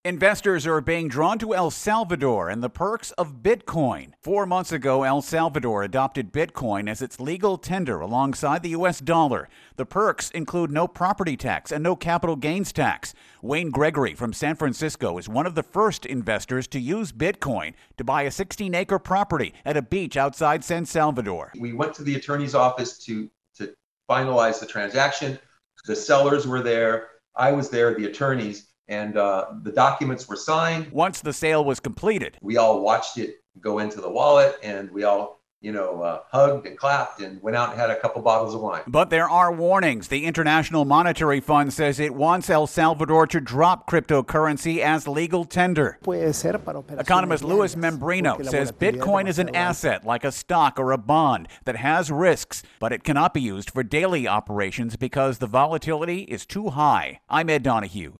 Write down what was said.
Investors are being drawn to El Salvador and the perks of Bitcoin. 4 months ago, El Salvador adopted Bitcoin as its legal tender alongside the U.S. dollar. The perks include no property tax and no capital gains tax. Wayne Gregory from San Francisco is one of the first investors to use Bitcoin to buy a 16-acre property at a beach outside San Salvador. We went to the attorney's office to finalize the transaction. The sellers were there. I was there, the attorneys. And the documents were signed. Once the sale was completed, we all watched it go into the wallet, and we all, hugged and clapped and went out and had a couple bottles of wine. But there are warnings. The International Monetary Fund says it wants El Salvador to drop cryptocurrency as legal tender. Economist Luis Membrino says Bitcoin is an asset like a stock or a bond that has risks, but it cannot be used for daily operations because the volatility is too high. I'm Ed Donahue.